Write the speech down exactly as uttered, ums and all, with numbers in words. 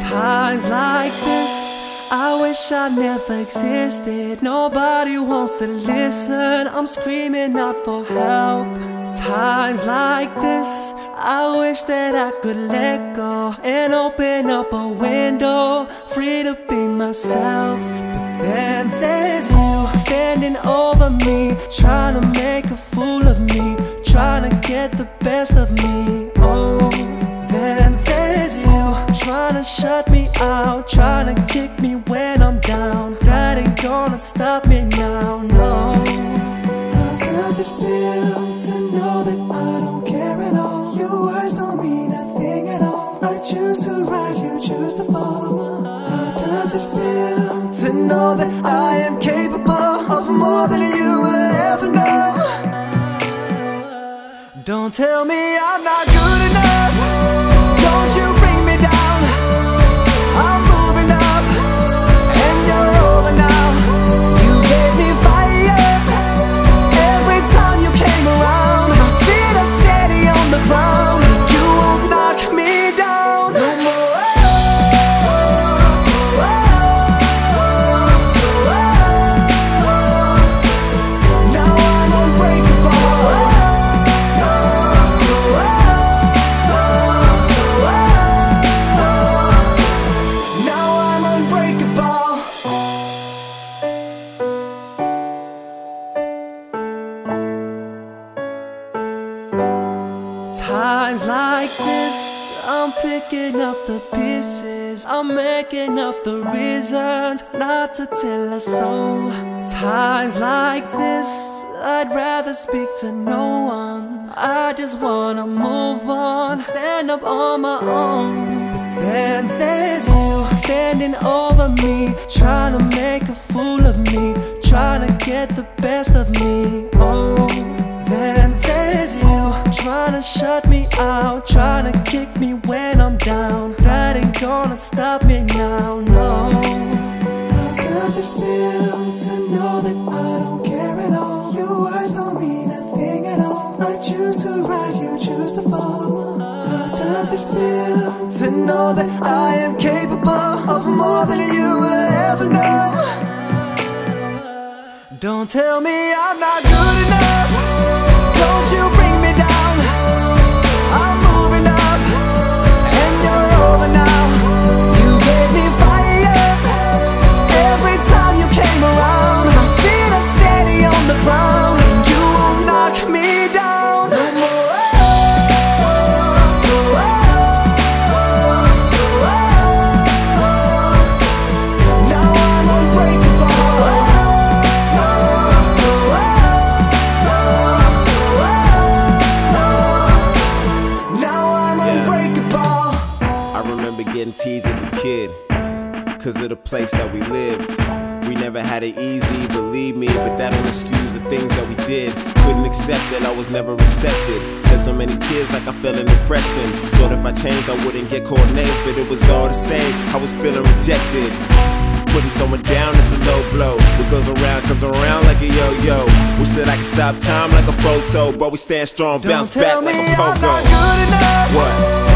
Times like this, I wish I never existed. Nobody wants to listen, I'm screaming out for help. Times like this, I wish that I could let go and open up a window, free to be myself. But then there's you standing over me, trying to make a fool of me, trying to get the best of me. Oh, then there's you trying to shut me out, trying to kick me when I'm down. That ain't gonna stop me now, no. How does it feel to know that I don't care at all? Your words don't mean a thing at all. I choose to rise, you choose to fall. How does it feel to know that I am capable of more than you will ever know? Don't tell me I'm not good enough. Don't you bring me down. I'm moving up and you're over now. You gave me fire every time you came around. My feet are steady on the ground. You won't knock me down no more. Now I'm unbreakable. Times like this, I'm picking up the pieces, I'm making up the reasons not to tell a soul. Times like this, I'd rather speak to no one. I just wanna move on, stand up on my own. But then there's you standing over me, trying to make a fool of me, trying to get the best of me. Oh, then there's you trying to shut me out, trying to kick me when I'm down. That ain't gonna stop me now, no. How does it feel to know that I don't care at all? Your words don't mean a thing at all. I choose to rise, you choose to fall. How does it feel to know that I am capable of more than you will ever know? Don't tell me I'm not good enough. Don't you bring me down. I'm moving up and you're over now. You gave me fire every time you came around. My feet are steady on the ground and you won't knock me down no more. Now I'm unbreakable. Getting teased as a kid, cause of the place that we lived. We never had it easy, believe me, but that don't excuse the things that we did. Couldn't accept that I was never accepted. Shed so many tears like I felt an depression. Thought if I changed I wouldn't get called names, but it was all the same, I was feeling rejected. Putting someone down is a low blow. What goes around comes around like a yo-yo. Wish that I could stop time like a photo, but we stand strong, bounce back like a pogo. Don't tell me I'm not good enough. What?